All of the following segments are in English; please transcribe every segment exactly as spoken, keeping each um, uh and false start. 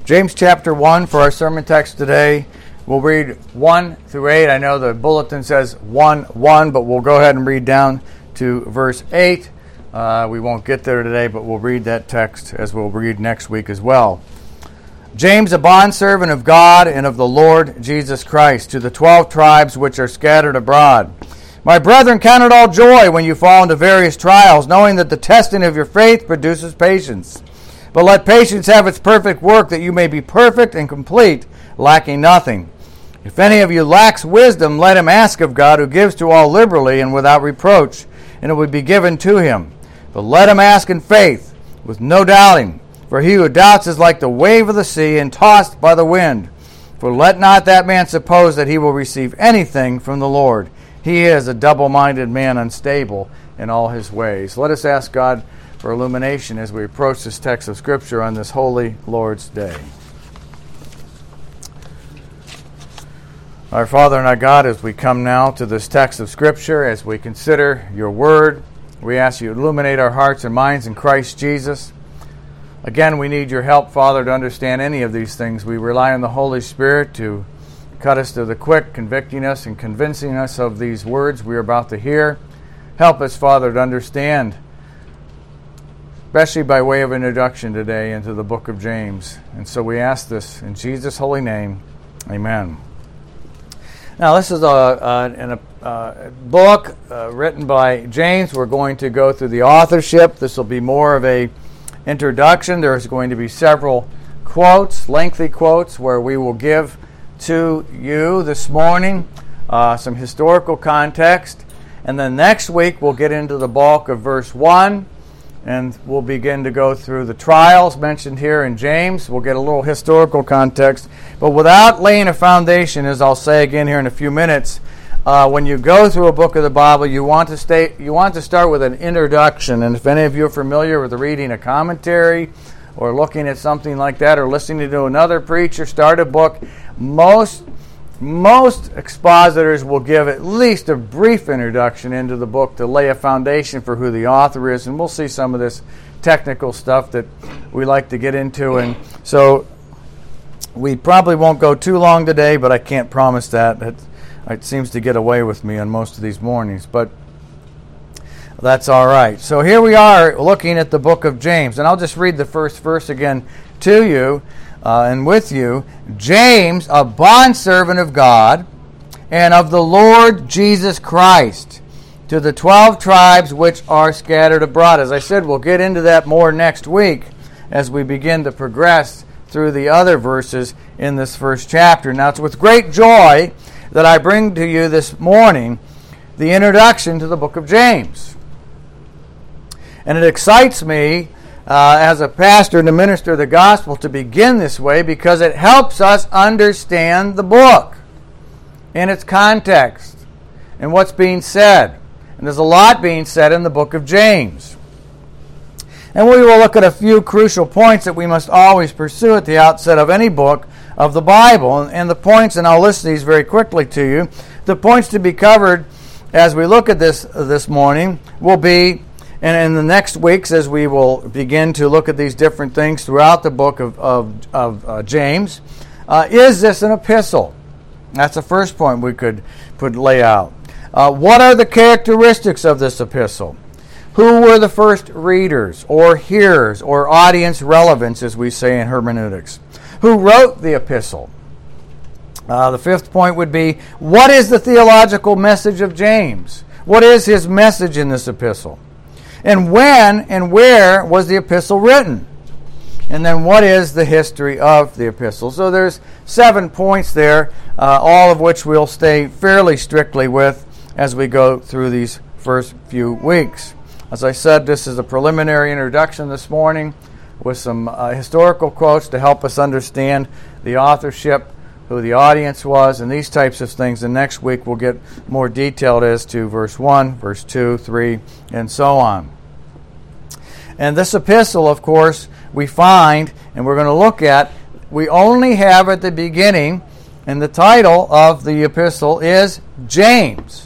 James chapter one for our sermon text today. We'll read one through eight. I know the bulletin says one one, but we'll go ahead and read down to verse eight. Uh, we won't get there today, but we'll read that text as we'll read next week as well. James, a bondservant of God and of the Lord Jesus Christ, to the twelve tribes which are scattered abroad. My brethren, count it all joy when you fall into various trials, knowing that the testing of your faith produces patience. But let patience have its perfect work, that you may be perfect and complete, lacking nothing. If any of you lacks wisdom, let him ask of God, who gives to all liberally and without reproach, and it will be given to him. But let him ask in faith, with no doubting. For he who doubts is like the wave of the sea, and tossed by the wind. For let not that man suppose that he will receive anything from the Lord. He is a double-minded man, unstable in all his ways. Let us ask God for illumination as we approach this text of Scripture on this holy Lord's Day. Our Father and our God, as we come now to this text of Scripture, as we consider your word, we ask you to illuminate our hearts and minds in Christ Jesus. Again, we need your help, Father, to understand any of these things. We rely on the Holy Spirit to cut us to the quick, convicting us and convincing us of these words we are about to hear. Help us, Father, to understand, especially by way of introduction today into the book of James. And so we ask this in Jesus' holy name. Amen. Now, this is a, a, a, a book uh, written by James. We're going to go through the authorship. This will be more of a introduction. There's going to be several quotes, lengthy quotes, where we will give to you this morning uh, some historical context. And then next week we'll get into the bulk of verse one, and we'll begin to go through the trials mentioned here in James. We'll get a little historical context. But without laying a foundation, as I'll say again here in a few minutes, Uh, when you go through a book of the Bible, you want to stay. You want to start with an introduction. And if any of you are familiar with reading a commentary or looking at something like that or listening to another preacher start a book, most most expositors will give at least a brief introduction into the book to lay a foundation for who the author is. And we'll see some of this technical stuff that we like to get into. And so we probably won't go too long today, but I can't promise that. It's, It seems to get away with me on most of these mornings, but that's all right. So here we are looking at the book of James, and I'll just read the first verse again to you uh, and with you. James, a bondservant of God and of the Lord Jesus Christ, to the twelve tribes which are scattered abroad. As I said, we'll get into that more next week as we begin to progress through the other verses in this first chapter. Now, it's with great joy that I bring to you this morning the introduction to the book of James. And it excites me uh, as a pastor and a minister of the gospel to begin this way, because it helps us understand the book in its context and what's being said. And there's a lot being said in the book of James. And we will look at a few crucial points that we must always pursue at the outset of any book of the Bible. And the points, and I'll list these very quickly to you, the points to be covered as we look at this this morning will be, and in the next weeks as we will begin to look at these different things throughout the book of, of, of uh, James, uh, is this an epistle? That's the first point we could put lay out. Uh, what are the characteristics of this epistle? Who were the first readers or hearers or audience relevance, as we say in hermeneutics? Who wrote the epistle? Uh, the fifth point would be, what is the theological message of James? What is his message in this epistle? And when and where was the epistle written? And then what is the history of the epistle? So there's seven points there, uh, all of which we'll stay fairly strictly with as we go through these first few weeks. As I said, this is a preliminary introduction this morning with some uh, historical quotes to help us understand the authorship, who the audience was, and these types of things. And next week we'll get more detailed as to verse one, verse two, three, and so on. And this epistle, of course, we find, and we're going to look at, we only have at the beginning, and the title of the epistle is James.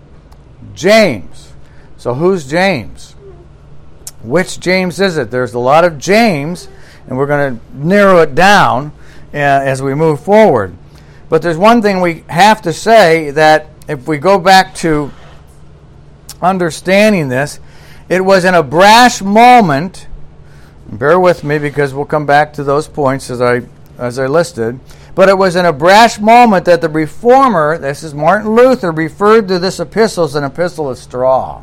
James. So who's James? Which James is it? There's a lot of James and we're going to narrow it down uh, as we move forward. But there's one thing we have to say, that if we go back to understanding this, it was in a brash moment. Bear with me because we'll come back to those points as I as I listed. But it was in a brash moment that the reformer, this is Martin Luther, referred to this epistle as an epistle of straw.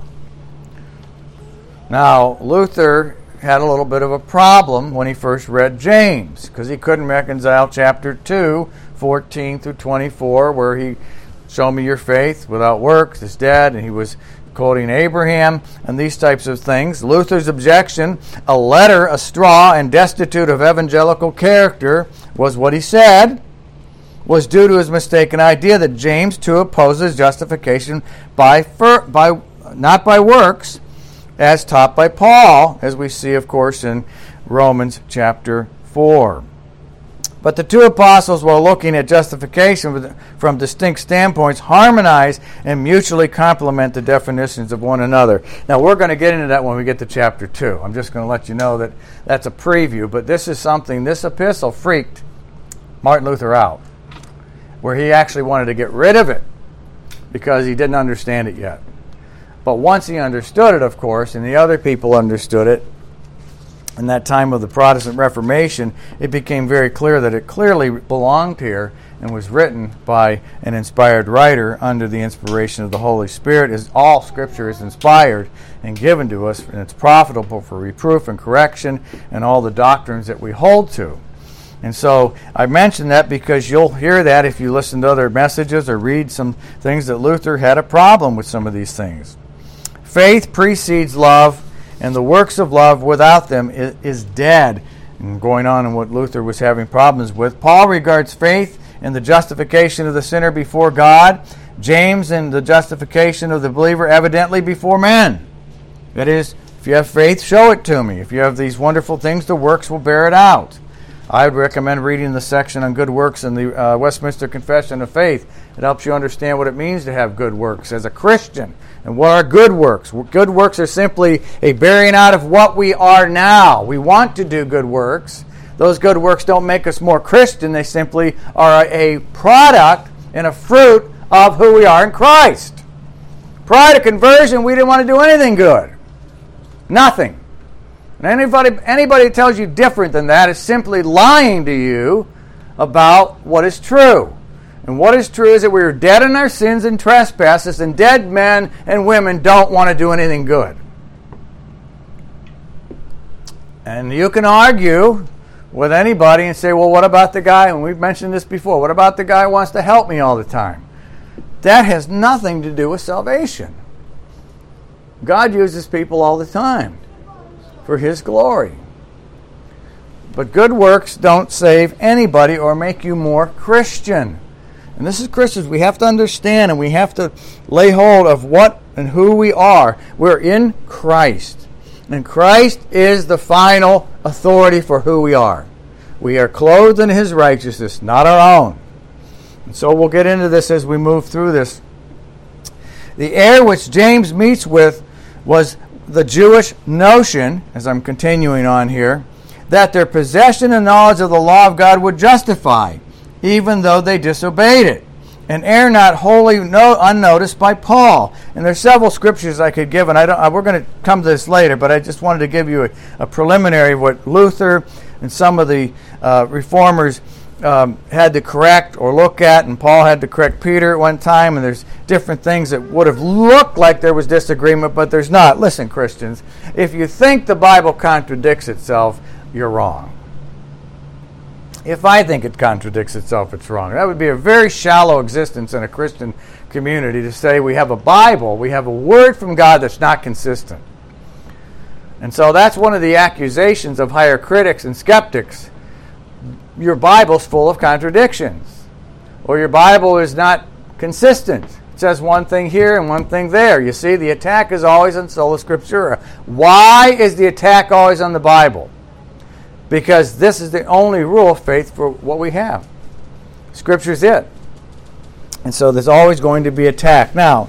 Now, Luther had a little bit of a problem when he first read James, because he couldn't reconcile chapter two, fourteen through twenty-four, where he, show me your faith without works is dead, and he was quoting Abraham and these types of things. Luther's objection, a letter, a straw, and destitute of evangelical character, was what he said, was due to his mistaken idea that James too opposes justification by, fir- by not by works, as taught by Paul, as we see, of course, in Romans chapter four. But the two apostles, while looking at justification from distinct standpoints, harmonize and mutually complement the definitions of one another. Now, we're going to get into that when we get to chapter two. I'm just going to let you know that that's a preview, but this is something, this epistle freaked Martin Luther out, where he actually wanted to get rid of it because he didn't understand it yet. But once he understood it, of course, and the other people understood it, in that time of the Protestant Reformation, it became very clear that it clearly belonged here and was written by an inspired writer under the inspiration of the Holy Spirit. As all Scripture is inspired and given to us, and it's profitable for reproof and correction and all the doctrines that we hold to. And so I mention that because you'll hear that if you listen to other messages or read some things that Luther had a problem with some of these things. Faith precedes love, and the works of love without them is, is dead. And going on in what Luther was having problems with, Paul regards faith in the justification of the sinner before God, James in the justification of the believer evidently before men. That is, if you have faith, show it to me. If you have these wonderful things, the works will bear it out. I would recommend reading the section on good works in the uh, Westminster Confession of Faith. It helps you understand what it means to have good works as a Christian. And what are good works? Good works are simply a bearing out of what we are now. We want to do good works. Those good works don't make us more Christian. They simply are a product and a fruit of who we are in Christ. Prior to conversion, we didn't want to do anything good. Nothing. And anybody, anybody who tells you different than that is simply lying to you about what is true. And what is true is that we are dead in our sins and trespasses, and dead men and women don't want to do anything good. And you can argue with anybody and say, well, what about the guy, and we've mentioned this before, what about the guy who wants to help me all the time? That has nothing to do with salvation. God uses people all the time for His glory. But good works don't save anybody or make you more Christian. And this is Christians. We have to understand and we have to lay hold of what and who we are. We're in Christ. And Christ is the final authority for who we are. We are clothed in His righteousness, not our own. And so we'll get into this as we move through this. The error which James meets with was the Jewish notion, as I'm continuing on here, that their possession and knowledge of the law of God would justify, even though they disobeyed it. An error not wholly no, unnoticed by Paul. And there's several scriptures I could give, and I don't, I, we're going to come to this later, but I just wanted to give you a, a preliminary of what Luther and some of the uh, reformers um, had to correct or look at, and Paul had to correct Peter at one time, and there's different things that would have looked like there was disagreement, but there's not. Listen, Christians, if you think the Bible contradicts itself, you're wrong. If I think it contradicts itself, it's wrong. That would be a very shallow existence in a Christian community to say we have a Bible, we have a word from God that's not consistent. And so that's one of the accusations of higher critics and skeptics. Your Bible's full of contradictions. Or your Bible is not consistent. It says one thing here and one thing there. You see, the attack is always on sola scriptura. Why is the attack always on the Bible? Because this is the only rule of faith for what we have. Scripture's it. And so there's always going to be attack. Now,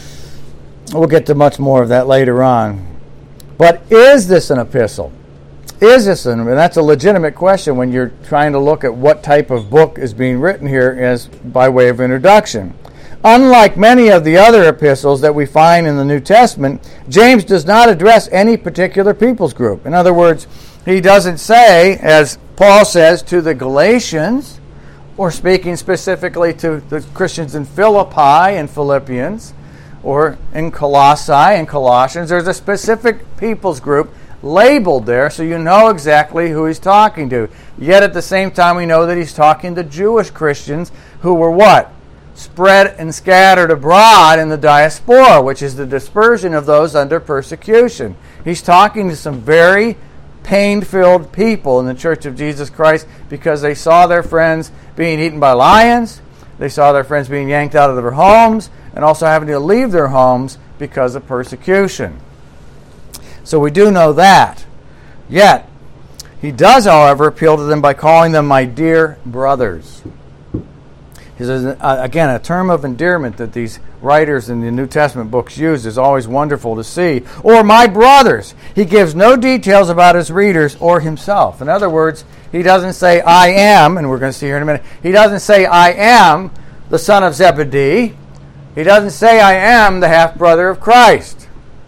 we'll get to much more of that later on. But is this an epistle? is this? And that's a legitimate question when you're trying to look at what type of book is being written here as by way of introduction. Unlike many of the other epistles that we find in the New Testament, James does not address any particular people's group. In other words, he doesn't say, as Paul says to the Galatians, or speaking specifically to the Christians in Philippi and Philippians, or in Colossae and Colossians, there's a specific people's group labeled there so you know exactly who he's talking to. Yet at the same time we know that he's talking to Jewish Christians who were what? Spread and scattered abroad in the diaspora, which is the dispersion of those under persecution. He's talking to some very pain-filled people in the Church of Jesus Christ because they saw their friends being eaten by lions, they saw their friends being yanked out of their homes, and also having to leave their homes because of persecution. So we do know that. Yet, he does, however, appeal to them by calling them my dear brothers. This is, uh, again, a term of endearment that these writers in the New Testament books use is always wonderful to see. Or my brothers. He gives no details about his readers or himself. In other words, he doesn't say, I am, and we're going to see here in a minute, he doesn't say, I am the son of Zebedee. He doesn't say, I am the half-brother of Christ.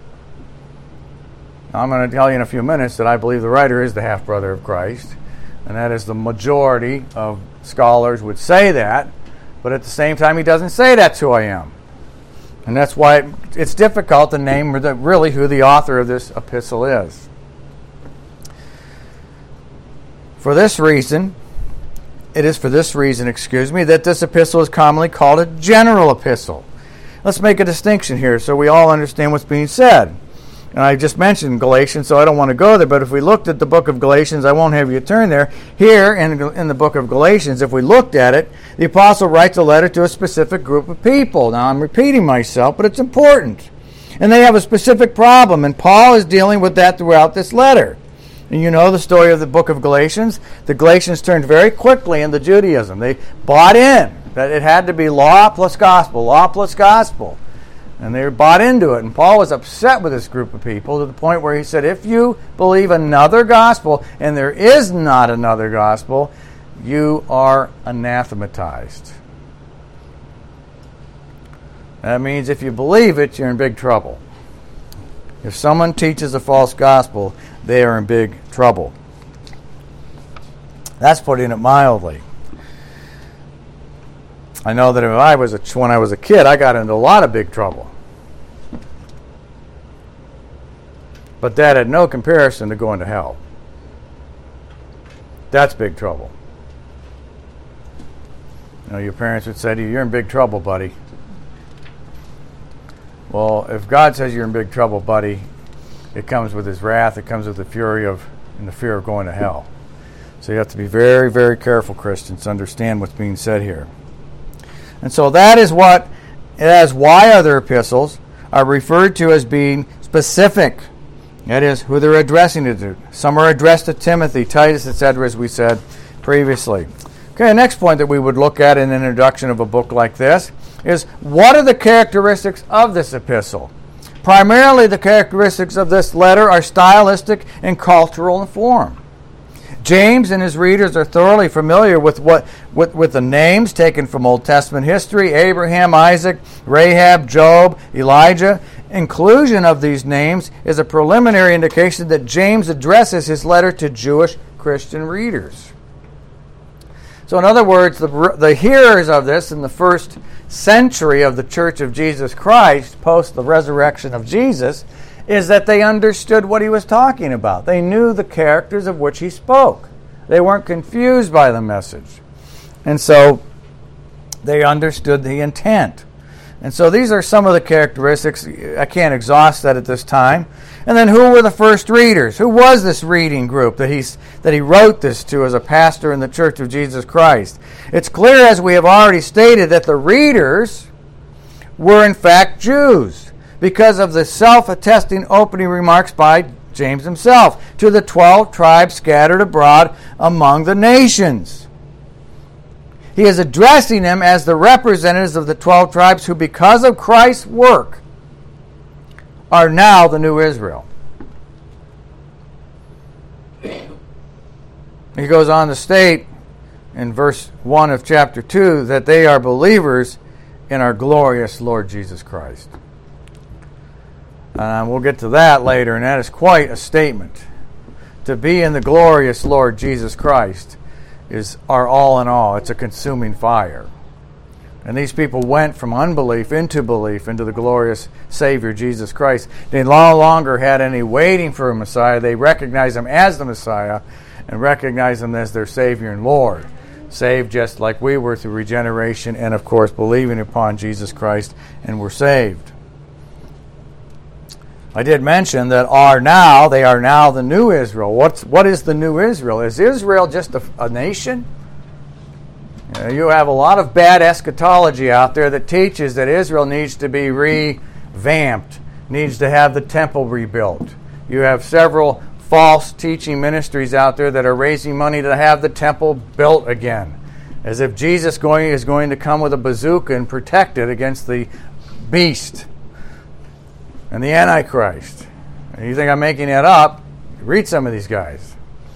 Now, I'm going to tell you in a few minutes that I believe the writer is the half-brother of Christ, and that is the majority of scholars would say that. But at the same time, he doesn't say that's who I am. And that's why it's difficult to name really who the author of this epistle is. For this reason, it is for this reason, excuse me, that this epistle is commonly called a general epistle. Let's make a distinction here so we all understand what's being said. And I just mentioned Galatians, so I don't want to go there, but if we looked at the book of Galatians, I won't have you turn there. Here in, in the book of Galatians, if we looked at it, the apostle writes a letter to a specific group of people. Now, I'm repeating myself, but it's important. And they have a specific problem, and Paul is dealing with that throughout this letter. And you know the story of the book of Galatians. The Galatians turned very quickly into Judaism. They bought in that it had to be law plus gospel, law plus gospel. And they bought into it. And Paul was upset with this group of people to the point where he said, if you believe another gospel, and there is not another gospel, you are anathematized. That means if you believe it, you're in big trouble. If someone teaches a false gospel, they are in big trouble. That's putting it mildly. I know that if I was a, when I was a kid, I got into a lot of big trouble. But that had no comparison to going to hell. That's big trouble. You know, your parents would say to you, you're in big trouble, buddy. Well, if God says you're in big trouble, buddy, it comes with his wrath, it comes with the fury of and the fear of going to hell. So you have to be very, very careful, Christians, to understand what's being said here. And so that is what, as why other epistles are referred to as being specific. That is, who they're addressing it to. Some are addressed to Timothy, Titus, et cetera, as we said previously. Okay, the next point that we would look at in an introduction of a book like this is, what are the characteristics of this epistle? Primarily, the characteristics of this letter are stylistic and cultural in form. James and his readers are thoroughly familiar with what with, with the names taken from Old Testament history: Abraham, Isaac, Rahab, Job, Elijah. Inclusion of these names is a preliminary indication that James addresses his letter to Jewish Christian readers. So in other words, the, the hearers of this in the first century of the Church of Jesus Christ, post the resurrection of Jesus, is that they understood what he was talking about. They knew the characters of which he spoke. They weren't confused by the message. And so they understood the intent. And so these are some of the characteristics. I can't exhaust that at this time. And then who were the first readers? Who was this reading group that, he's, that he wrote this to as a pastor in the Church of Jesus Christ? It's clear, as we have already stated, that the readers were in fact Jews, because of the self-attesting opening remarks by James himself to the twelve tribes scattered abroad among the nations. He is addressing them as the representatives of the twelve tribes who, because of Christ's work, are now the new Israel. he goes on to state in verse one of chapter two that they are believers in our glorious Lord Jesus Christ. Uh, we'll get to that later, and that is quite a statement. To be in the glorious Lord Jesus Christ is our all in all. It's a consuming fire. And these people went from unbelief into belief into the glorious Savior, Jesus Christ. They no longer had any waiting for a Messiah. They recognized him as the Messiah and recognized him as their Savior and Lord. Saved just like we were through regeneration and, of course, believing upon Jesus Christ, and were saved. I did mention that are now, they are now the new Israel. What's, what is the new Israel? Is Israel just a, a nation? You know, you have a lot of bad eschatology out there that teaches that Israel needs to be revamped, needs to have the temple rebuilt. You have several false teaching ministries out there that are raising money to have the temple built again, as if Jesus going is going to come with a bazooka and protect it against the beast and the Antichrist. And you think I'm making that up? Read some of these guys.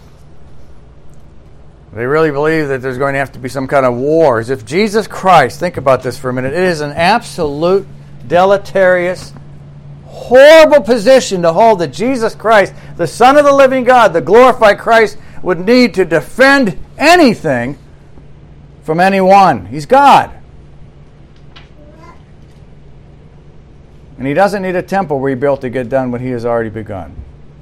They really believe that there's going to have to be some kind of war. As if Jesus Christ, think about this for a minute, it is an absolute deleterious, horrible position to hold that Jesus Christ, the Son of the living God, the glorified Christ, would need to defend anything from anyone. He's God. And he doesn't need a temple rebuilt to get done what he has already begun.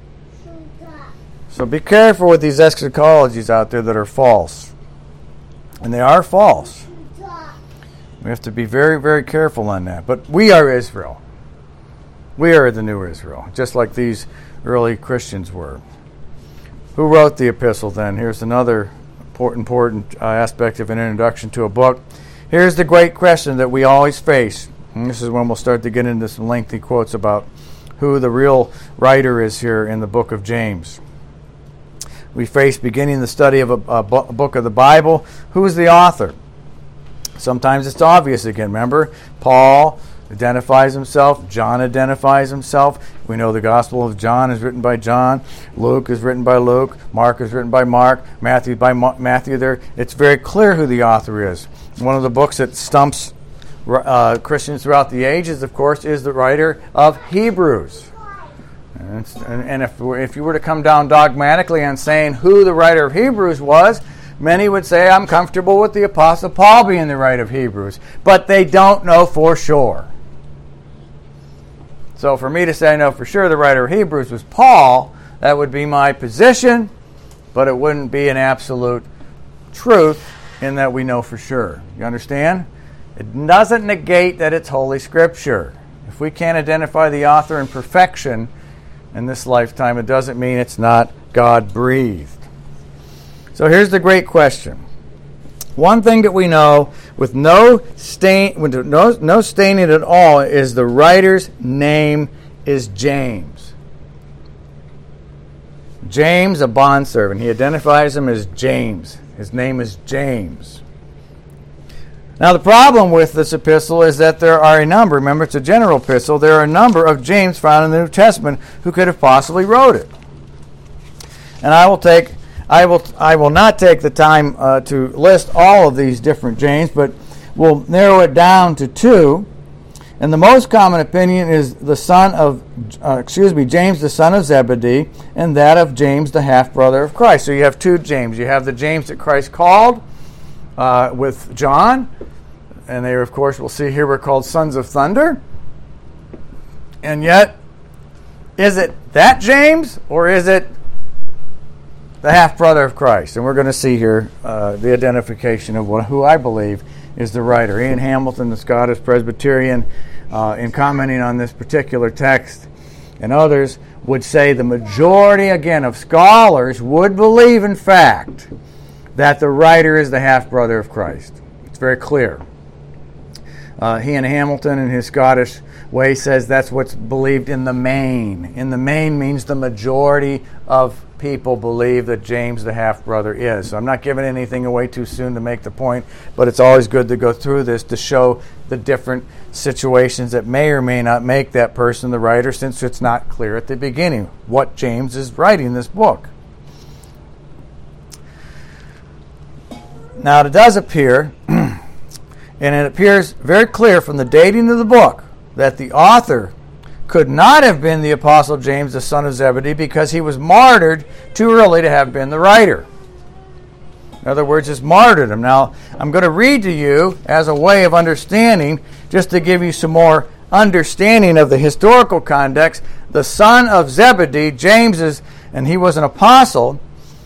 So be careful with these eschatologies out there that are false. And they are false. We have to be very, very careful on that. But we are Israel. We are the new Israel, just like these early Christians were. Who wrote the epistle then? Here's another important, important uh, aspect of an introduction to a book. Here's the great question that we always face. And this is when we'll start to get into some lengthy quotes about who the real writer is here in the book of James. We face, beginning the study of a, a book of the Bible, who is the author? Sometimes it's obvious again. Remember, Paul identifies himself. John identifies himself. We know the Gospel of John is written by John. Luke is written by Luke. Mark is written by Mark. Matthew by Ma- Matthew. There, it's very clear who the author is. One of the books that stumps uh, Christians throughout the ages, of course, is the writer of Hebrews. And, and, and if if you were to come down dogmatically on saying who the writer of Hebrews was, many would say, I'm comfortable with the Apostle Paul being the writer of Hebrews. But they don't know for sure. So for me to say I know for sure the writer of Hebrews was Paul, that would be my position, but it wouldn't be an absolute truth in that we know for sure. You understand? It doesn't negate that it's Holy Scripture. If we can't identify the author in perfection in this lifetime, it doesn't mean it's not God-breathed. So here's the great question. One thing that we know with no stain, with no, no staining at all, is the writer's name is James. James, a bondservant. He identifies him as James. His name is James. Now the problem with this epistle is that there are a number, remember it's a general epistle, there are a number of James found in the New Testament who could have possibly wrote it. And I will take I will I will not take the time uh, to list all of these different James, but we'll narrow it down to two. And the most common opinion is the son of, uh, excuse me, James the son of Zebedee, and that of James the half-brother of Christ. So you have two James. You have the James that Christ called uh, with John, and they, of course, we'll see here were called sons of thunder. And yet, is it that James, or is it the half-brother of Christ? And we're going to see here uh, the identification of what, who I believe is the writer. Ian Hamilton, the Scottish Presbyterian, uh, in commenting on this particular text, and others would say the majority, again, of scholars would believe, in fact, that the writer is the half-brother of Christ. It's very clear. Uh, Ian Hamilton, in his Scottish way, says that's what's believed in the main. In the main means the majority of people believe that James the half-brother is. So I'm not giving anything away too soon to make the point, but it's always good to go through this to show the different situations that may or may not make that person the writer, since it's not clear at the beginning what James is writing this book. Now, it does appear, and it appears very clear from the dating of the book, that the author could not have been the Apostle James, the son of Zebedee, because he was martyred too early to have been the writer. In other words, it's martyrdom. Now, I'm going to read to you as a way of understanding, just to give you some more understanding of the historical context. The son of Zebedee, James is, and he was an apostle,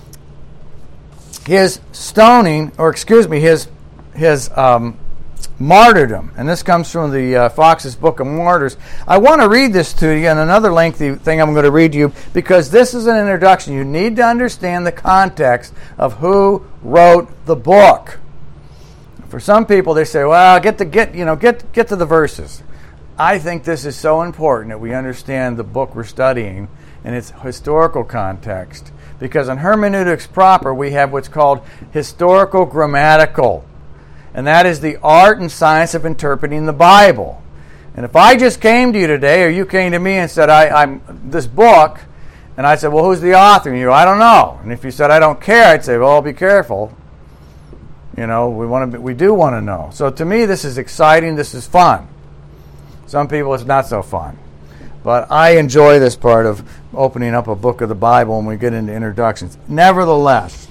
his stoning, or excuse me, his his um, martyrdom, and this comes from the uh, Fox's Book of Martyrs. I want to read this to you, and another lengthy thing I'm going to read to you, because this is an introduction. You need to understand the context of who wrote the book. For some people, they say, "Well, get to get you know get get to the verses." I think this is so important that we understand the book we're studying in its historical context. Because in hermeneutics proper, we have what's called historical grammatical. And that is the art and science of interpreting the Bible. And if I just came to you today, or you came to me and said, I, I'm this book, and I said, well, who's the author? And you go, I don't know. And if you said, I don't care, I'd say, well, be careful. You know, we want to, we do want to know. So to me, this is exciting. This is fun. Some people, it's not so fun. But I enjoy this part of opening up a book of the Bible when we get into introductions. Nevertheless,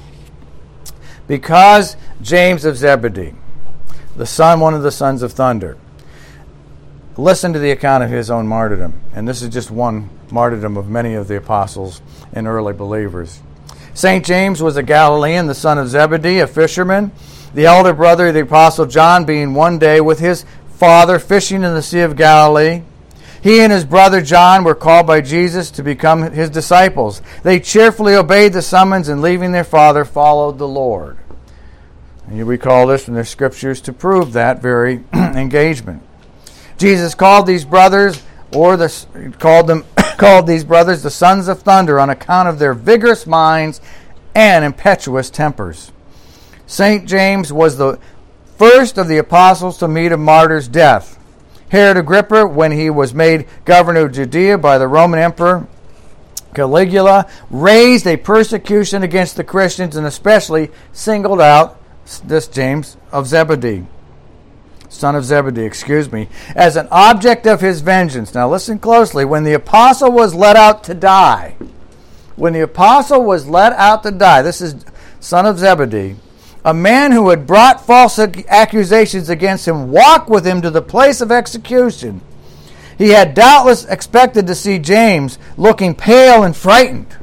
because James of Zebedee, the son, one of the sons of thunder, listen to the account of his own martyrdom. And this is just one martyrdom of many of the apostles and early believers. Saint James was a Galilean, the son of Zebedee, a fisherman, the elder brother of the apostle John, being one day with his father fishing in the Sea of Galilee. He and his brother John were called by Jesus to become his disciples. They cheerfully obeyed the summons and, leaving their father, followed the Lord. And you recall this from the scriptures to prove that very engagement. Jesus called these brothers, or the called them called these brothers the sons of thunder, on account of their vigorous minds and impetuous tempers. Saint James was the first of the apostles to meet a martyr's death. Herod Agrippa, when he was made governor of Judea by the Roman Emperor Caligula, raised a persecution against the Christians and especially singled out this James of Zebedee, son of Zebedee, excuse me, as an object of his vengeance. Now listen closely. When the apostle was let out to die, when the apostle was let out to die, this is son of Zebedee, a man who had brought false accusations against him walked with him to the place of execution. He had doubtless expected to see James looking pale and frightened.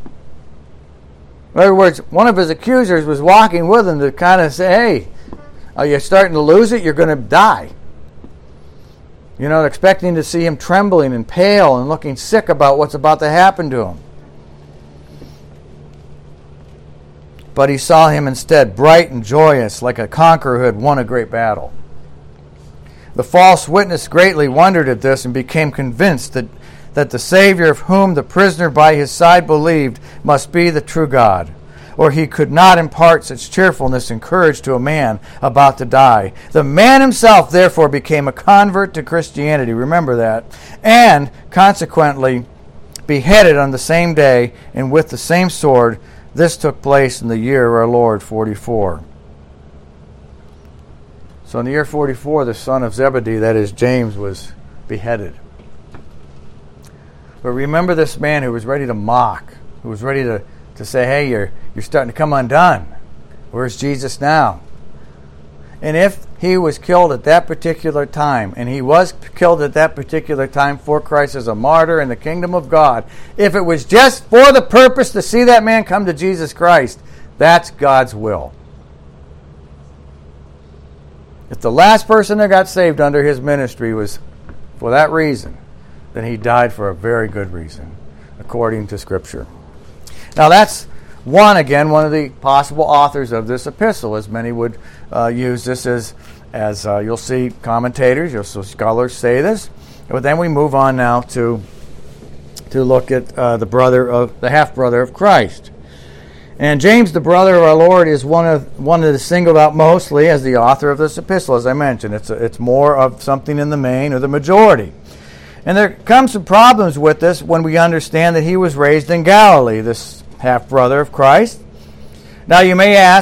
In other words, one of his accusers was walking with him to kind of say, hey, are you starting to lose it? You're going to die. You know, expecting to see him trembling and pale and looking sick about what's about to happen to him. But he saw him instead bright and joyous, like a conqueror who had won a great battle. The false witness greatly wondered at this and became convinced that, that the Savior of whom the prisoner by his side believed must be the true God, or he could not impart such cheerfulness and courage to a man about to die. The man himself therefore became a convert to Christianity, remember that, and consequently beheaded on the same day and with the same sword. This took place in the year of our Lord, forty-four. So in the year forty-four, the son of Zebedee, that is James, was beheaded. But remember this man who was ready to mock, who was ready to, to say, hey, you're, you're starting to come undone. Where's Jesus now? And if he was killed at that particular time, and he was killed at that particular time for Christ as a martyr in the kingdom of God, if it was just for the purpose to see that man come to Jesus Christ, that's God's will. If the last person that got saved under his ministry was for that reason, then he died for a very good reason, according to Scripture. Now that's one, again, one of the possible authors of this epistle, as many would uh, use this as, as uh, you'll see commentators, you'll see scholars say this. But then we move on now to to look at uh, the brother of the half brother of Christ. And James, the brother of our Lord, is one of one that is singled out mostly as the author of this epistle. As I mentioned, it's a, it's more of something in the main or the majority. And there comes some problems with this when we understand that he was raised in Galilee, this half-brother of Christ. Now you may ask,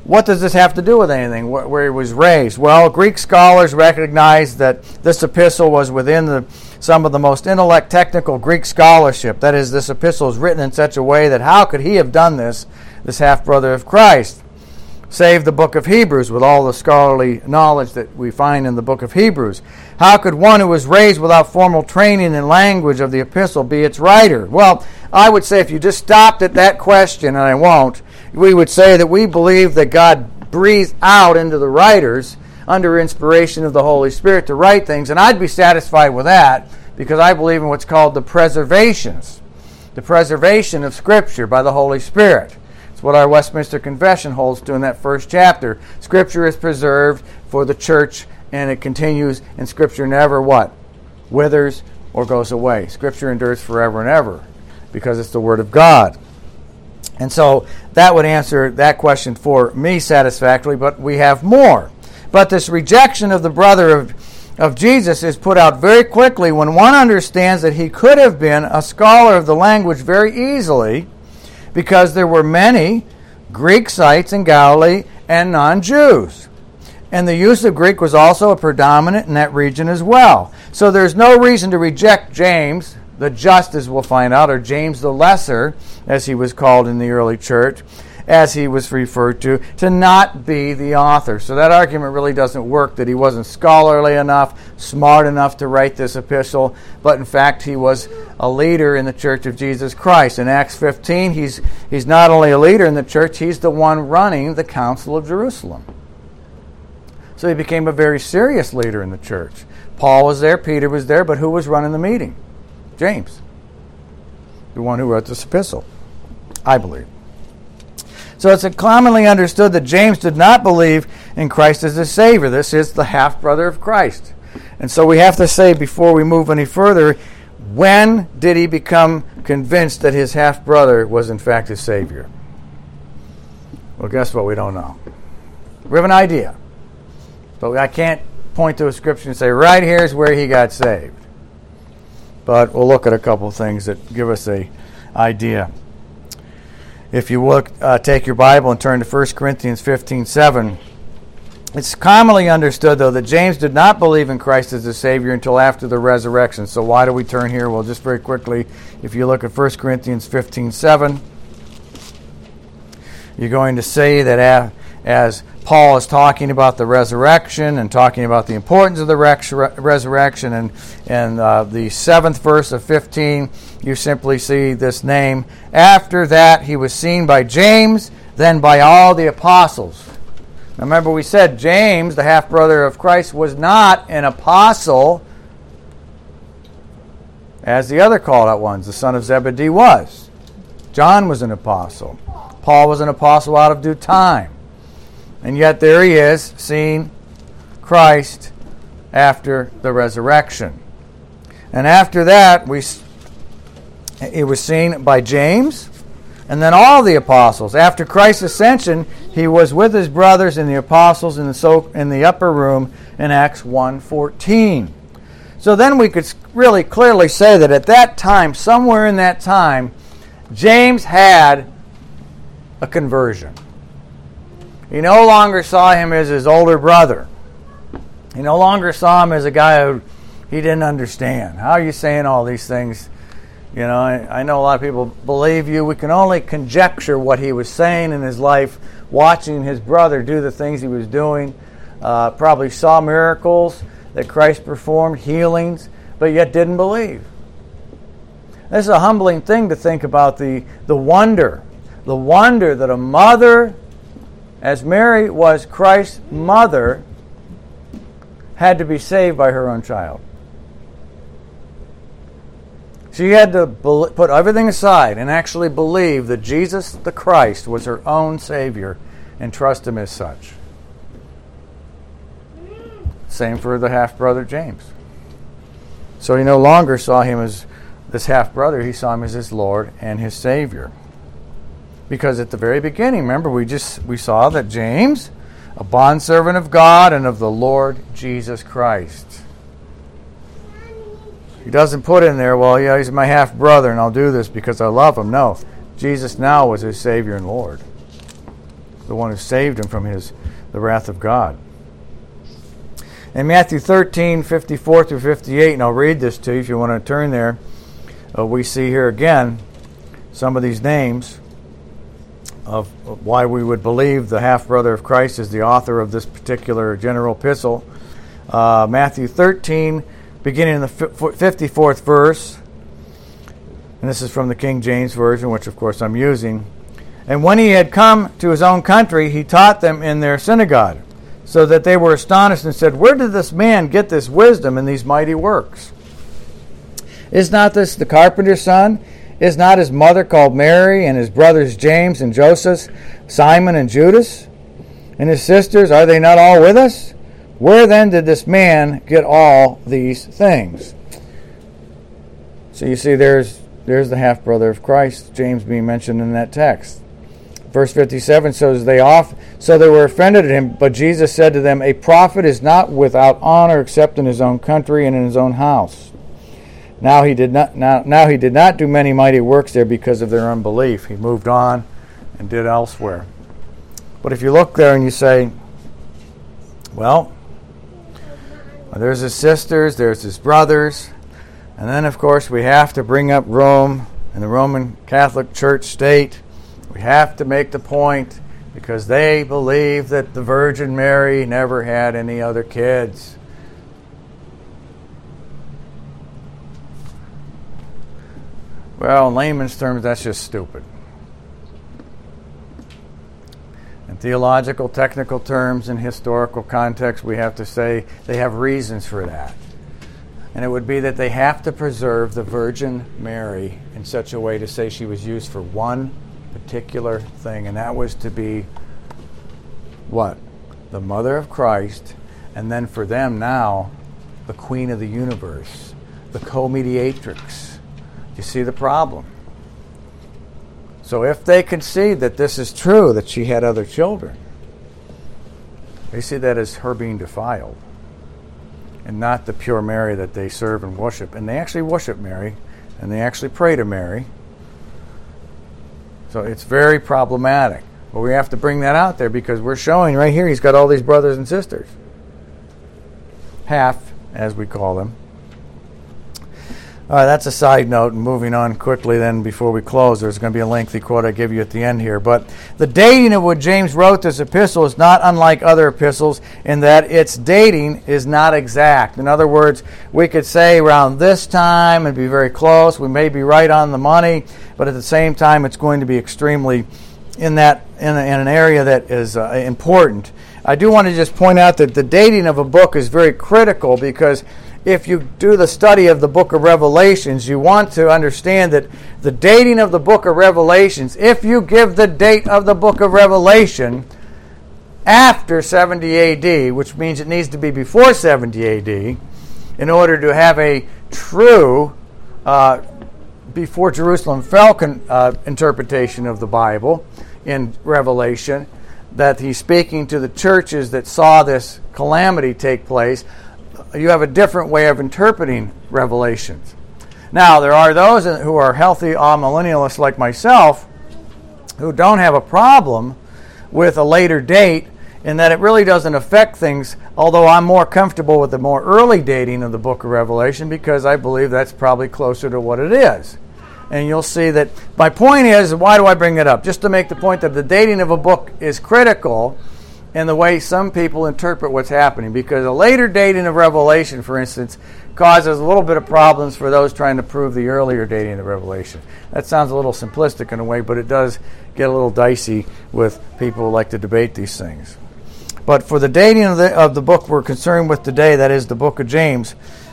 what does this have to do with anything, wh- where he was raised? Well, Greek scholars recognize that this epistle was within the, some of the most intellect technical Greek scholarship. That is, this epistle is written in such a way that how could he have done this, this half-brother of Christ? Save the book of Hebrews with all the scholarly knowledge that we find in the book of Hebrews. How could one who was raised without formal training in language of the epistle be its writer? Well, I would say if you just stopped at that question, and I won't, we would say that we believe that God breathed out into the writers under inspiration of the Holy Spirit to write things, and I'd be satisfied with that because I believe in what's called the preservations, the preservation of Scripture by the Holy Spirit. It's what our Westminster Confession holds to in that first chapter. Scripture is preserved for the church, and it continues, and Scripture never what? Withers or goes away. Scripture endures forever and ever because it's the Word of God. And so that would answer that question for me satisfactorily, but we have more. But this rejection of the brother of, of Jesus is put out very quickly when one understands that he could have been a scholar of the language very easily, because there were many Greek sites in Galilee and non-Jews. And the use of Greek was also a predominant in that region as well. So there's no reason to reject James, the just, as we'll find out, or James the Lesser, as he was called in the early church, as he was referred to, to not be the author. So that argument really doesn't work, that he wasn't scholarly enough, smart enough to write this epistle, but in fact he was a leader in the Church of Jesus Christ. In Acts fifteen, he's, he's not only a leader in the church, he's the one running the Council of Jerusalem. So he became a very serious leader in the church. Paul was there, Peter was there, but who was running the meeting? James, the one who wrote this epistle, I believe. So it's commonly understood that James did not believe in Christ as his Savior. This is the half-brother of Christ. And so we have to say, before we move any further, when did he become convinced that his half-brother was in fact his Savior? Well, guess what? We don't know. We have an idea. But I can't point to a scripture and say, right here's where he got saved. But we'll look at a couple of things that give us an idea. If you look, uh, take your Bible and turn to First Corinthians fifteen seven. It's commonly understood, though, that James did not believe in Christ as the Savior until after the resurrection. So why do we turn here? Well, just very quickly, if you look at First Corinthians fifteen seven, you're going to see that as Paul is talking about the resurrection and talking about the importance of the rex- resurrection, and, and uh, the seventh verse of fifteen, you simply see this name. After that, he was seen by James, then by all the apostles. Now remember, we said James, the half-brother of Christ, was not an apostle as the other called-out ones, the son of Zebedee, was. John was an apostle. Paul was an apostle out of due time. And yet there he is, seeing Christ after the resurrection. And after that, we he was seen by James, and then all the apostles. After Christ's ascension, he was with his brothers and the apostles in the so in the upper room in Acts one fourteen. So then we could really clearly say that at that time, somewhere in that time, James had a conversion. He no longer saw him as his older brother. He no longer saw him as a guy who he didn't understand. How are you saying all these things? You know, I, I know a lot of people believe you. We can only conjecture what he was saying in his life, watching his brother do the things he was doing. Uh, probably saw miracles that Christ performed, healings, but yet didn't believe. This is a humbling thing to think about, the, the wonder, the wonder that a mother, as Mary was Christ's mother, had to be saved by her own child. She had to put everything aside and actually believe that Jesus the Christ was her own Savior and trust him as such. Same for the half-brother James. So he no longer saw him as this half-brother, he saw him as his Lord and his Savior. Because at the very beginning, remember, we just we saw that James, a bondservant of God and of the Lord Jesus Christ. He doesn't put in there, well, yeah, he's my half-brother and I'll do this because I love him. No, Jesus now was his Savior and Lord. the one who saved him from his the wrath of God. In Matthew thirteen, fifty-four through fifty-eight, and I'll read this to you if you want to turn there, uh, we see here again some of these names of why we would believe the half-brother of Christ is the author of this particular general epistle. Uh, Matthew thirteen, beginning in the fifty-fourth verse, and this is from the King James Version, which of course I'm using. And when he had come to his own country, he taught them in their synagogue, so that they were astonished and said, "Where did this man get this wisdom and these mighty works? Is not this the carpenter's son? Is not his mother called Mary, and his brothers James and Joseph, Simon and Judas? And his sisters, are they not all with us? Where then did this man get all these things?" So you see, there's there's the half-brother of Christ, James being mentioned in that text. Verse fifty-seven says, they off, so they were offended at him, but Jesus said to them, "A prophet is not without honor except in his own country and in his own house." Now he did not now, now he did not do many mighty works there because of their unbelief. He moved on and did elsewhere. But if you look there and you say, well, there's his sisters, there's his brothers, and then of course we have to bring up Rome and the Roman Catholic Church state. We have to make the point because they believe that the Virgin Mary never had any other kids. Well, in layman's terms, that's just stupid. In theological, technical terms, in historical context, we have to say they have reasons for that. And it would be that they have to preserve the Virgin Mary in such a way to say she was used for one particular thing, and that was to be what? The mother of Christ, and then for them now, the queen of the universe, the co-mediatrix. You see the problem? So if they concede that this is true, that she had other children, they see that as her being defiled and not the pure Mary that they serve and worship. And they actually worship Mary, and they actually pray to Mary. So it's very problematic. But we have to bring that out there because we're showing right here he's got all these brothers and sisters. Half, as we call them. All right, that's a side note, and moving on quickly then before we close. There's going to be a lengthy quote I give you at the end here. But the dating of what James wrote this epistle is not unlike other epistles in that its dating is not exact. In other words, we could say around this time and be very close. We may be right on the money, but at the same time it's going to be extremely in that in, a, in an area that is uh, important. I do want to just point out that the dating of a book is very critical because if you do the study of the book of Revelations, you want to understand that the dating of the book of Revelations, if you give the date of the book of Revelation after seventy A D, which means it needs to be before seventy A D, in order to have a true uh, before Jerusalem fell con- uh, interpretation of the Bible in Revelation, that he's speaking to the churches that saw this calamity take place, you have a different way of interpreting Revelations. Now, there are those who are healthy amillennialists like myself who don't have a problem with a later date in that it really doesn't affect things, although I'm more comfortable with the more early dating of the book of Revelation because I believe that's probably closer to what it is. And you'll see that my point is, why do I bring it up? Just to make the point that the dating of a book is critical in the way some people interpret what's happening, because a later dating of Revelation, for instance, causes a little bit of problems for those trying to prove the earlier dating of Revelation. That sounds a little simplistic in a way, but it does get a little dicey with people who like to debate these things. But for the dating of the, of the book we're concerned with today, that is the book of James,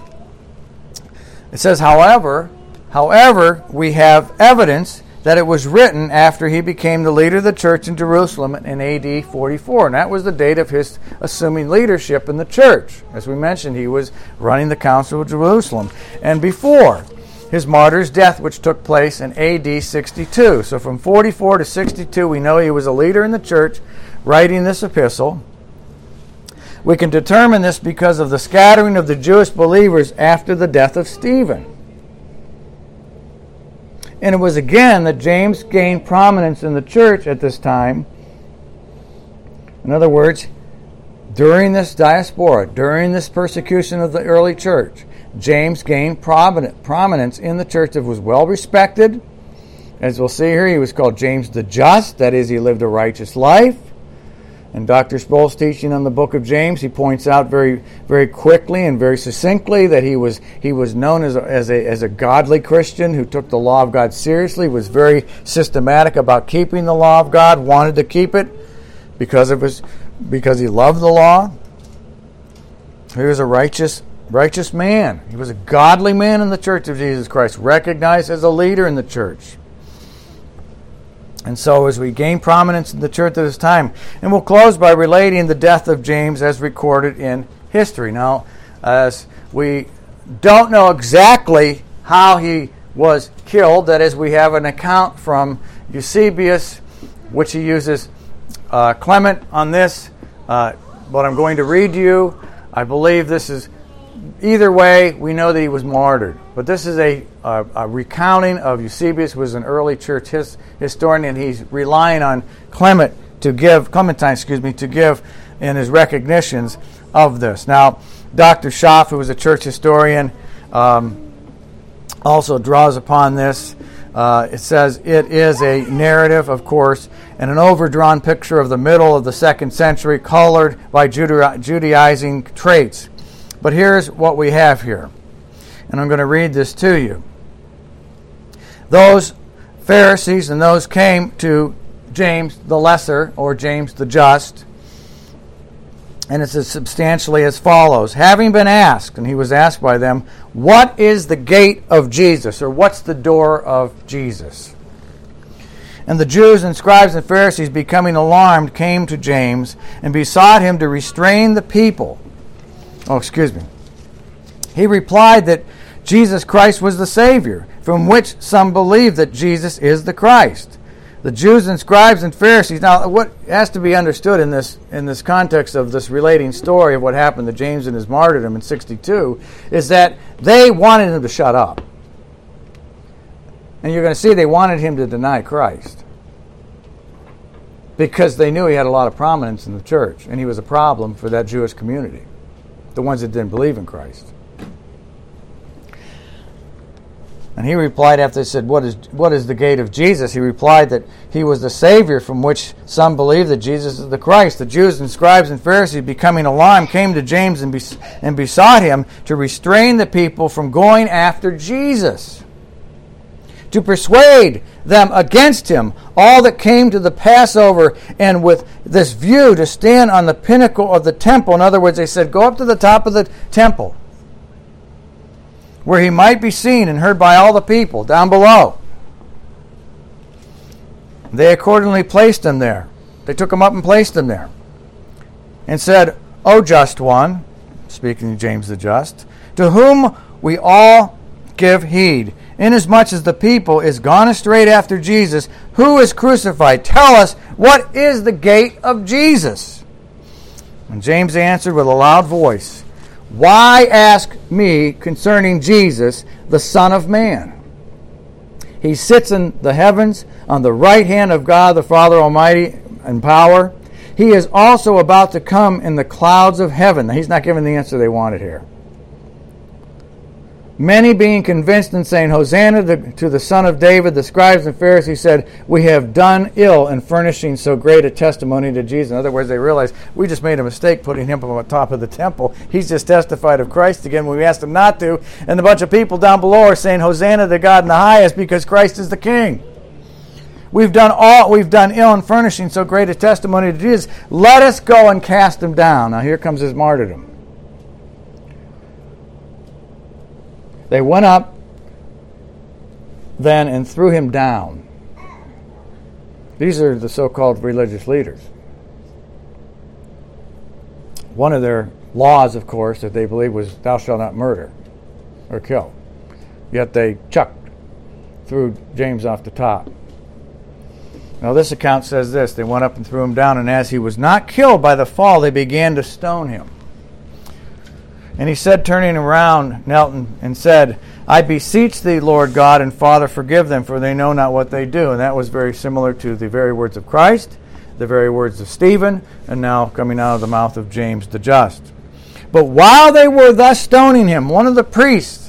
it says, however, however, we have evidence that it was written after he became the leader of the church in Jerusalem in A D forty-four. And that was the date of his assuming leadership in the church. As we mentioned, he was running the Council of Jerusalem. And before his martyr's death, which took place in A D sixty-two. So from forty-four to sixty-two, we know he was a leader in the church writing this epistle. We can determine this because of the scattering of the Jewish believers after the death of Stephen. And it was again that James gained prominence in the church at this time In other words, during this diaspora, during this persecution of the early church, James gained prominence in the church that was well respected. As we'll see here, he was called James the Just. That is, he lived a righteous life. And Doctor Sproul's teaching on the book of James, he points out very, very quickly and very succinctly that he was he was known as a, as a as a godly Christian who took the law of God seriously, was very systematic about keeping the law of God, wanted to keep it because of his because he loved the law. He was a righteous righteous man. He was a godly man in the church of Jesus Christ, recognized as a leader in the church. And so as we gain prominence in the church at this time, and we'll close by relating the death of James as recorded in history. Now, as we don't know exactly how he was killed, that is, we have an account from Eusebius, which he uses uh, Clement on this. Uh, what I'm going to read to you, I believe this is, either way, we know that he was martyred. But this is a, a, a recounting of Eusebius, who was an early church his, historian, and he's relying on Clement to give, Clementine, excuse me, to give in his recognitions of this. Now, Doctor Schaff, who was a church historian, um, also draws upon this. Uh, it says it is a narrative, of course, and an overdrawn picture of the middle of the second century, colored by Juda- Judaizing traits. But here's what we have here, and I'm going to read this to you. Those Pharisees and those came to James the Lesser, or James the Just, and it's as substantially as follows. Having been asked, and he was asked by them, what is the gate of Jesus, or what's the door of Jesus? And the Jews and scribes and Pharisees, becoming alarmed, came to James and besought him to restrain the people. Oh, excuse me. He replied that Jesus Christ was the Savior, from which some believe that Jesus is the Christ. The Jews and scribes and Pharisees. Now, what has to be understood in this in this context of this relating story of what happened to James and his martyrdom in sixty-two is that they wanted him to shut up. And you're going to see they wanted him to deny Christ because they knew he had a lot of prominence in the church, and he was a problem for that Jewish community, the ones that didn't believe in Christ. And he replied, after they said, what is what is the gate of Jesus? He replied that he was the Savior, from which some believe that Jesus is the Christ. The Jews and scribes and Pharisees, becoming alarmed, came to James and, bes- and besought him to restrain the people from going after Jesus, to persuade them against him, all that came to the Passover, and with this view to stand on the pinnacle of the temple. In other words, they said, go up to the top of the temple, where he might be seen and heard by all the people down below. They accordingly placed him there. They took him up and placed him there, and said, O just one, speaking to James the Just, to whom we all give heed, inasmuch as the people is gone astray after Jesus, who is crucified. Tell us, what is the gate of Jesus? And James answered with a loud voice, why ask me concerning Jesus, the Son of Man? He sits in the heavens on the right hand of God the Father Almighty in power. He is also about to come in the clouds of heaven. Now, he's not giving the answer they wanted here. Many being convinced and saying, Hosanna to the Son of David, the scribes and Pharisees said, we have done ill in furnishing so great a testimony to Jesus. In other words, they realized, we just made a mistake putting him on top of the temple. He's just testified of Christ again when we asked him not to. And a bunch of people down below are saying, Hosanna to God in the highest, because Christ is the King. We've done all we've done ill in furnishing so great a testimony to Jesus. Let us go and cast him down. Now here comes his martyrdom. They went up then and threw him down. These are the so-called religious leaders. One of their laws, of course, that they believed was thou shalt not murder or kill. Yet they chucked, threw James off the top. Now this account says this, they went up and threw him down, and as he was not killed by the fall, they began to stone him. And he said, turning around, knelt and said, I beseech thee, Lord God and Father, forgive them, for they know not what they do. And that was very similar to the very words of Christ. the very words of Stephen, and now coming out of the mouth of James the just. But while they were thus stoning him, one of the priests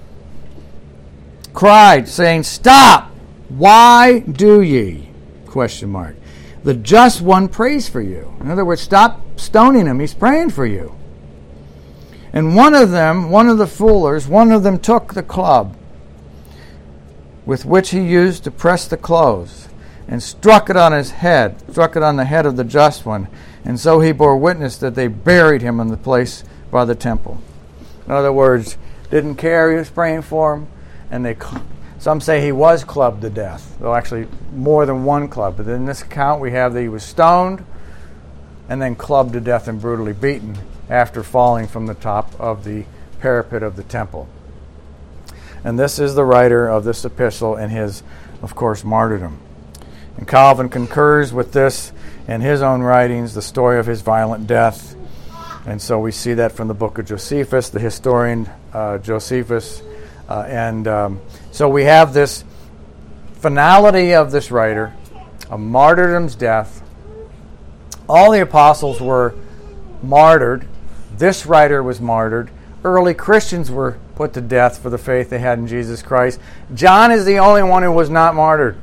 cried, saying, "Stop! Why do ye?" Question mark. The just one prays for you. In other words, stop stoning him. He's praying for you. And one of them, one of the foolers, one of them took the club with which he used to press the clothes, and struck it on his head, struck it on the head of the just one. And so he bore witness that they buried him in the place by the temple. In other words, didn't care he was praying for him, and they, some say he was clubbed to death, though actually more than one club. But in this account we have that he was stoned and then clubbed to death and brutally beaten after falling from the top of the parapet of the temple. And this is the writer of this epistle and his, of course, martyrdom. And Calvin concurs with this in his own writings, the story of his violent death. And so we see that from the book of Josephus, the historian uh, Josephus. Uh, and um, so we have this finality of this writer, a martyrdom's death. All the apostles were martyred. This writer was martyred. Early Christians were put to death for the faith they had in Jesus Christ. John is the only one who was not martyred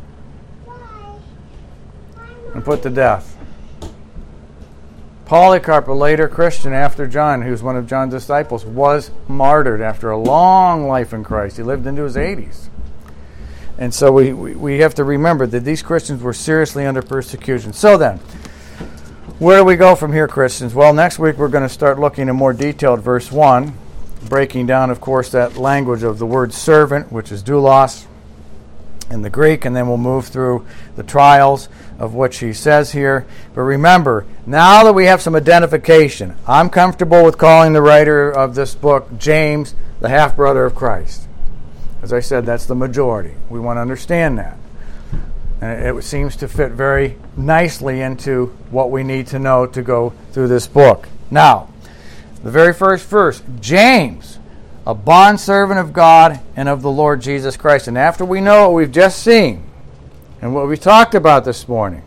and put to death. Polycarp, a later Christian after John, who was one of John's disciples, was martyred after a long life in Christ. He lived into his eighties. And so we, we, we have to remember that these Christians were seriously under persecution. So then, where do we go from here, Christians? Well, next week we're going to start looking in more detail at verse one, breaking down, of course, that language of the word servant, which is doulos in the Greek, and then we'll move through the trials of which he says here. But remember, now that we have some identification, I'm comfortable with calling the writer of this book James, the half-brother of Christ. As I said, that's the majority. We want to understand that. And it seems to fit very nicely into what we need to know to go through this book. Now, the very first verse, James, a bondservant of God and of the Lord Jesus Christ. And after we know what we've just seen and what we talked about this morning,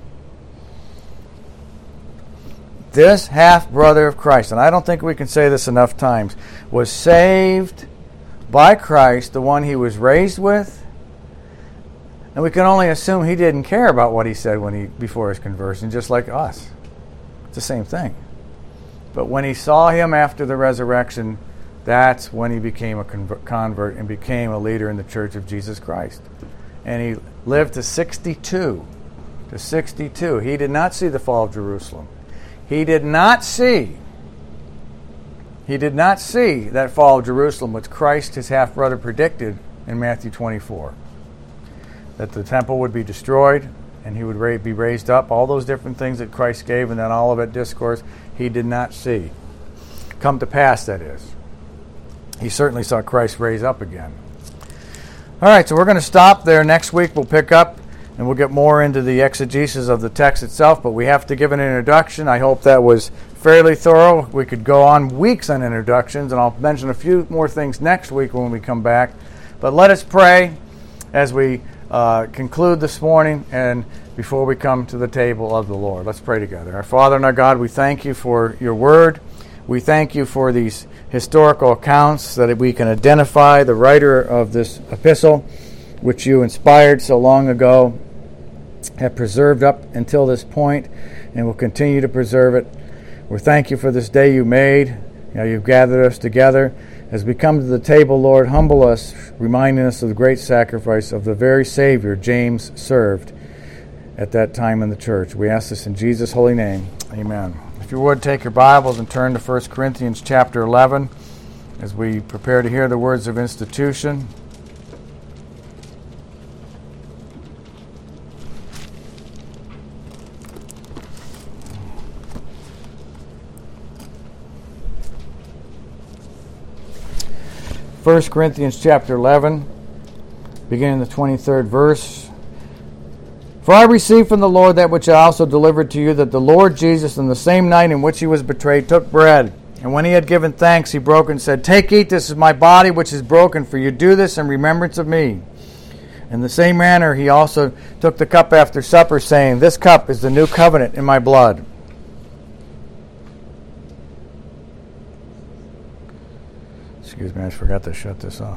this half-brother of Christ, and I don't think we can say this enough times, was saved by Christ, the one he was raised with. And we can only assume he didn't care about what he said when he before his conversion, just like us. It's the same thing. But when he saw him after the resurrection, that's when he became a convert and became a leader in the Church of Jesus Christ. And he lived to sixty-two. To sixty-two. He did not see the fall of Jerusalem. He did not see, he did not see that fall of Jerusalem, which Christ, his half-brother, predicted in Matthew twenty-four. That the temple would be destroyed and he would ra- be raised up. All those different things that Christ gave in that Olivet Discourse, he did not see. Come to pass, that is. He certainly saw Christ raise up again. All right, so we're going to stop there. Next week we'll pick up and we'll get more into the exegesis of the text itself, but we have to give an introduction. I hope that was fairly thorough. We could go on weeks on introductions, and I'll mention a few more things next week when we come back. But let us pray as we uh, conclude this morning and before we come to the table of the Lord. Let's pray together. Our Father and our God, we thank you for your word. We thank you for these historical accounts that we can identify the writer of this epistle, which you inspired so long ago, have preserved up until this point, and will continue to preserve it. We thank you for this day you made. You know, you've gathered us together. As we come to the table, Lord, humble us, reminding us of the great sacrifice of the very Savior James served at that time in the church. We ask this in Jesus' holy name. Amen. If you would, take your Bibles and turn to First Corinthians chapter eleven as we prepare to hear the words of institution. First Corinthians chapter eleven, beginning the twenty-third verse. For I received from the Lord that which I also delivered to you, that the Lord Jesus, on the same night in which he was betrayed, took bread. And when he had given thanks, he broke it and said, Take, eat, this is my body, which is broken for you. Do this in remembrance of me. In the same manner, he also took the cup after supper, saying, "This cup is the new covenant in my blood." Excuse me, I forgot to shut this off.